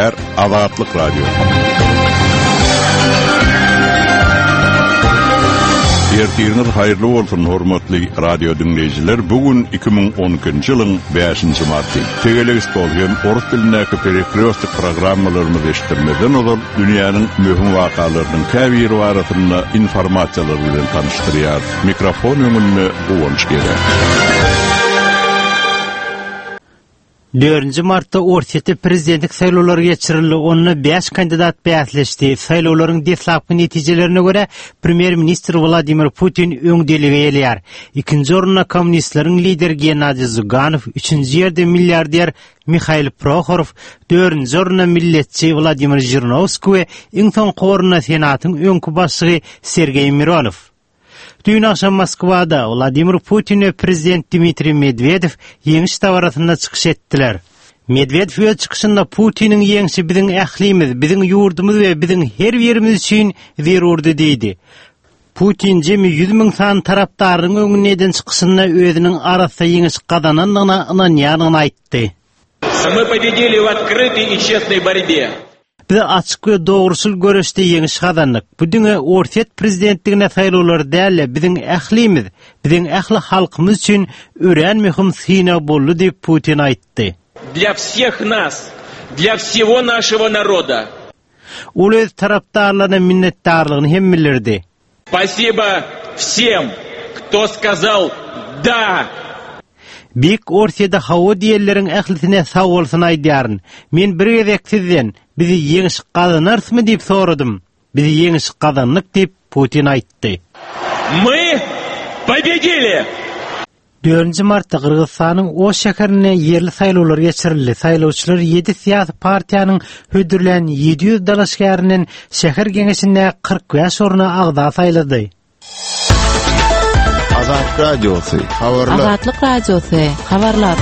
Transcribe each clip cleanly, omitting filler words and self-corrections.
Bär Azatlyk Radio. Ertiriniz hayırlı bolsun hormatly radio dinleyijiler. Bugün 2012-nji ýylyň 5-nji marty. Tegelegis bolýan orus dilindäki perekröstik programmalarymyzy eşitdirmeden ol dünýäniň möhüm wakalarynyň käbir barasynda informasiýalar bilen tanıştyrýar. Mikrofon öňünde Uwunç geler. 4 martda ortaýa prezidentlik saýlawlary geçirildi. Onda 5 kandidat bäsleşdi. Saýlawlaryň deslapky netijelerine göre Premier Minister Vladimir Putin öňdeligi elýär. 2-nji orunda kommunistleriň lideri Gennadiy Zuganow, 3-nji ýerde milliarder Mikhail Prokhorov, 4-nji orunda milletçi Vladimir Zhirinovskiy we iň soňky orunda senatyň öňkü başlygy Sergey Mironov. Dün akşam Moskwada Vladimir Putin ve Prezident Dmitri Medvedev yeňiş tawarasynda çykyş etdiler. Medvedev ýa çykışynda Putiniň yeňişi biziň ählimiz, biziň ýurdumyz we biziň her ýerimiz üçin zerurdy diýdi. Putin jemi 100.000 san tarapdaryň öňünden çykışynda özüniň arasynda yeňiş gadananyna ynanýanyny aýtdy. Мы победили в открытой и честной борьбе. Biz açık ve doğrusul görüşde yeňiş gadandyk. Bu diňe ortaýat prezidentligine saýlawlar däl, biziň ählimiz, biziň ähli halkymyz üçin ören möhüm syna boldy diýip Putin aýtdy. Для всех нас, для всего нашего народа. Ol öz tarapdarlaryna minnetdarlygyny hem bildirdi. Спасибо всем, кто сказал «да». Bik ortaýada hawa diýerleriň ählisine sag bolsun aýdýaryn. Men bir gezek sizden bizi yeňiş gazanarsmy diýip soradym. Bizi yeňiş gazandyk diýip Putin aýtdy. Мы победили! 4 martda Kırgızstanyň o şäherine yerli saýlawlar geçirildi. Saýlawçylar 7 siýasy partiýanyň hödürlen 700 dalaşgärinden şäher geňeşinde 45 oruna agda saýlady. Azatlyk Radiosu, habarlar. Azatlyk Radiosu, habarlar.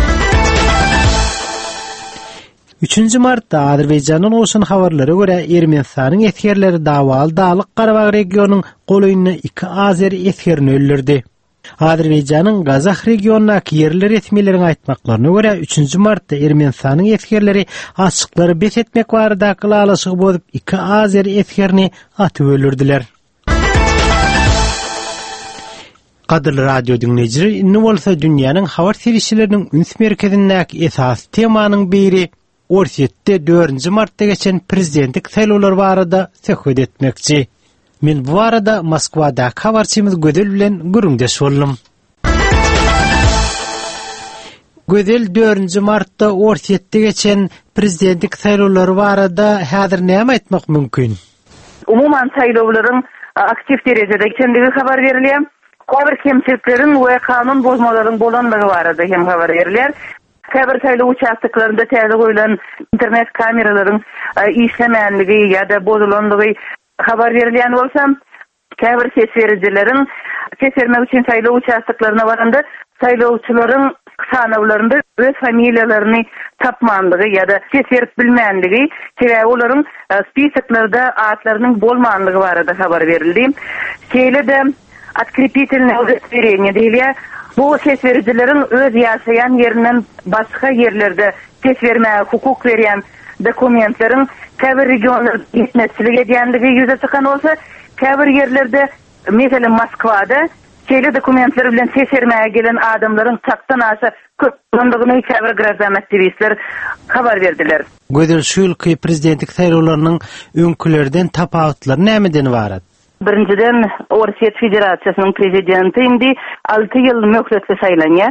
3 martda Azerbaýjanyň oşun habarlary göre Ermenistanyň etgerleri Dawal Dalyk Garabag regionynyň goýunyna 2 azer etgerini öldürdi. Azerbaýjanyň Gazakh regionundaky yerli resmiýetleriniň aýtmaklaryna göre 3 martda Ermenistanyň etgerleri açyklary bes etmek barada kalalaşygy bozup 2 azer etgerini atyp öldürdiler. Kadrly radio dinleyijiler, indi bolsa dünýäniň habar serişleriniň üns merkezindäki esas temanyň biri ortaýatda 4 martda geçen prezidentlik saýlawlary barada söhbet etmekçi. Men bu arada Moskwada habarçymyz Gödel bilen gürüňdeş boldum. Gödel 4 martda ortaýatda geçen prezidentlik saýlawlary barada häzir näme aýtmak mümkin? Umuman saýlawlaryň aktiv derejede geçendigi habar berilýär. Käbir kemçiliklerin we kanun bozmalaryň bolanlygy barada hem habar berilýär. Käbir saýlaw uçaklarynda täze goýulan internet kameralaryň işlemänligi ýa-da bozulanlygy habar berilýän bolsa, käbir ses berijileriň ses bermek üçin saýlaw uçaklaryna baranda saýlawçylaryň sanawlarynda öz familiýalaryny tapmanlygy ýa-da ses berip bilmänligi, sebäbi olaryň spisaklarda atlarynyň bolmanlygy barada habar berildi. Şeýle-de открепительное удостоверение diýilýär. Bu ses berijileriň öz ýaşaýan ýerinden başga ýerlerde ses bermäge hukuk berýän dokumentleriň käbir regionlarda ýetmezçilik edýänligi ýüze çykan bolsa, käbir ýerlerde, meselem Moskwada, şeýle dokumentler bilen ses bermäge gelen adamlaryň çaktan aşa köp bolanyny käbir grazam aktivistler habar berdiler. Gödel şu ýylky prezidentlik saýlawlarynyň öňkülerden tapagytlary nämeden barat? Birinciden Ortaýat Federasiýasynyň prezidenti indi 6 ýyl möhletli saýlanýan.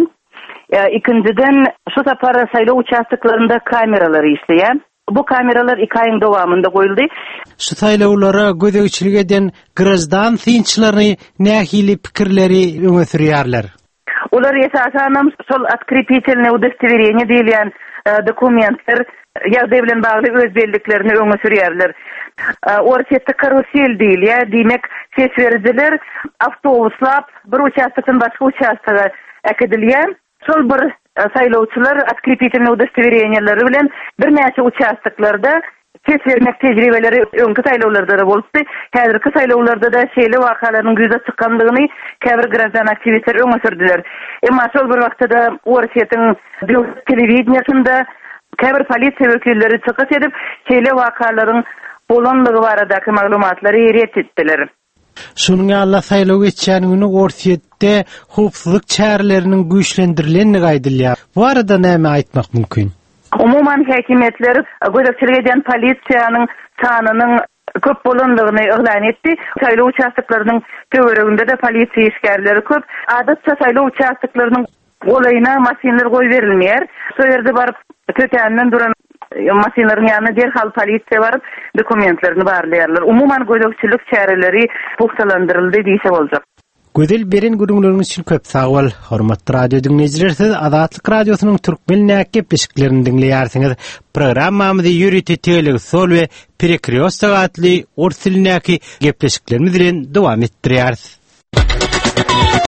İkinciden şu tapara saýlaw uçaklarynda kameralar işleýär. Bu kameralar 2 aýyň dowamında goýuldy. Şu saýlawlara gödegçilik eden grajdan synçylaryny nähili pikirleri öňe sürýärler. Olar esasen sol открепительное удостоверение diýilýän dokumentler ýagdaý bilen bagly öz belliklerini öňe sürýärler. Ortaýatda karusel diýilýär, diýmek ses berijiler awtobuslar bir uçakdan başga uçakka äkedilýär. Şol bir saýlawçylar открепительное удостоверениелери bilen bir näçe uçaklarda ses bermek tejribeleri öňkü saýlawlarda da bolupdy. Häzirki saýlawlarda da şeýle wakalaryň ýüze çykandygyny käbir grazan aktivistler öňe sürdiler. Emma şol bir wagtda Ortaýatyň telewiziýasynda Käbir polisiýa wekilleri çykyş edip şeýle wakalaryň bolanlygy baradaky maglumatlary ýeret etdiler. Şunuň ýaly saýlaw geçýän güni Orsiýetde howpsuzlyk çäreleriniň güýçlendirileni gaýdylýar. Bu arada näme aýtmak mümkin? Umuman häkimetler gözekçilik eden polisiýanyň sanynyň köp bolanlygyny elan etdi. Saýlaw участоklarynyň töwereginde de polisiýa işgärleri köp. Adatça saýlaw участоklarynyň golayna masinler goý berilmeýär. Şol ýerde baryp tötänden duran masinlaryň ýanyna derhal polisiýa baryp dokumentlerini barlaýarlar. Umuman gözekçilik çäreleri puhtalandyryldy diýse boljak. Gözel beren görüňleriniz üçin köp sag bol. Hormatly radio dinleýijiler, siz Azatlyk radiosynyň türkmen näkepleşiklerini dinleýärsiňiz. Programmamyzy ýürütýän sol we Perekreostok adly orus dilindäki gepleşiklerimiz bilen dowam etdirýärsiz.